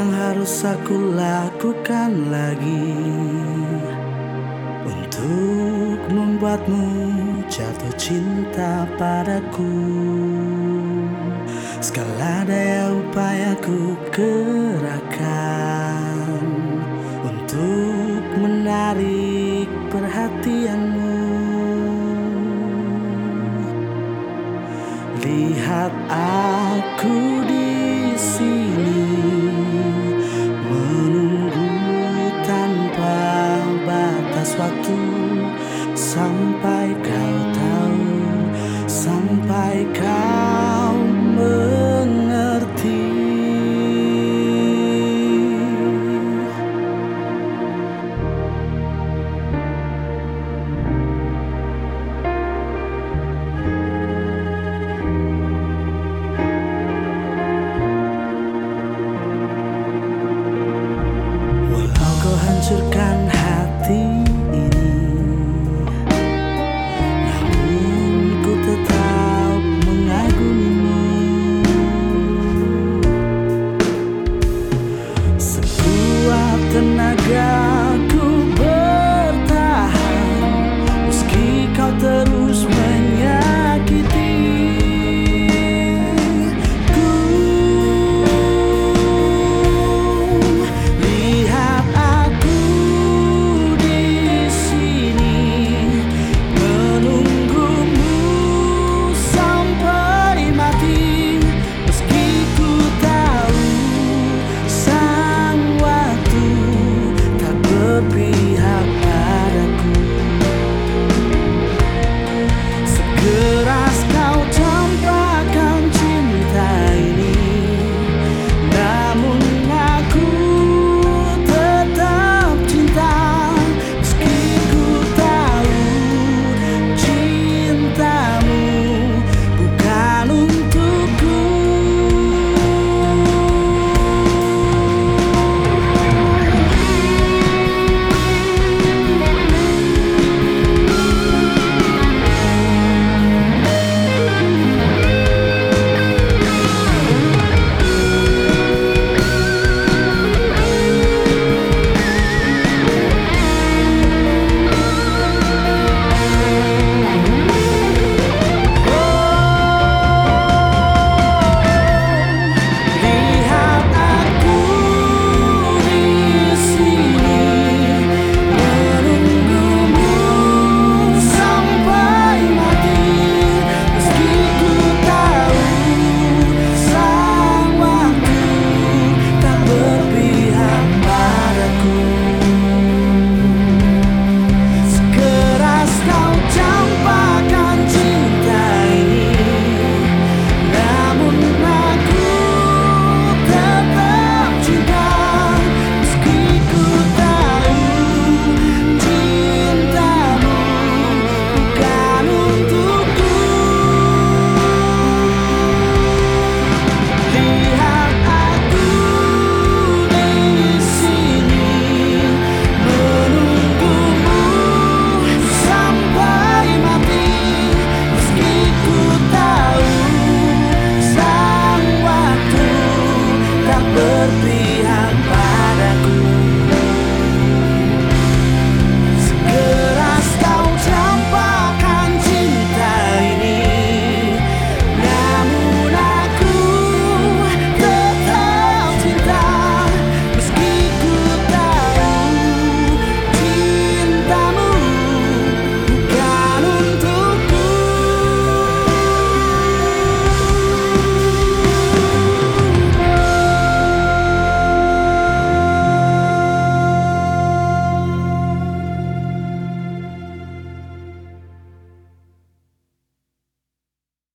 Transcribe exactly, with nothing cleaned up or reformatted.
yang harus aku lakukan lagi untuk membuatmu jatuh cinta padaku? Segala daya upaya ku kerahkan untuk menarik perhatianmu. Lihat aku di sini menunggu tanpa batas waktu, sampai kau tahu, sampai kau mengerti. Walau kau hancurkan hati ini, namun ku tetap mengagumimu. Sekuat tenaga ku bertahan, meski kau terus menyakiti ku. Lihat aku di sini menunggumu sampai mati, meski ku tahu sang waktu tak berpihak padaku. Sekeras kau campakkan cinta ini, namun aku tetap cinta, meski ku tahu cintamu bukan untukku. Lihat aku di sini menunggumu sampai mati, meski ku tahu sang waktu tak berpihak padaku. Sekeras kau campakkan cinta ini, namun aku tetap cinta, meski ku tahu cintamu bukan untukku. Lihat aku di sini menunggumu sampai mati, meski ku tahu sang waktu tak berpihak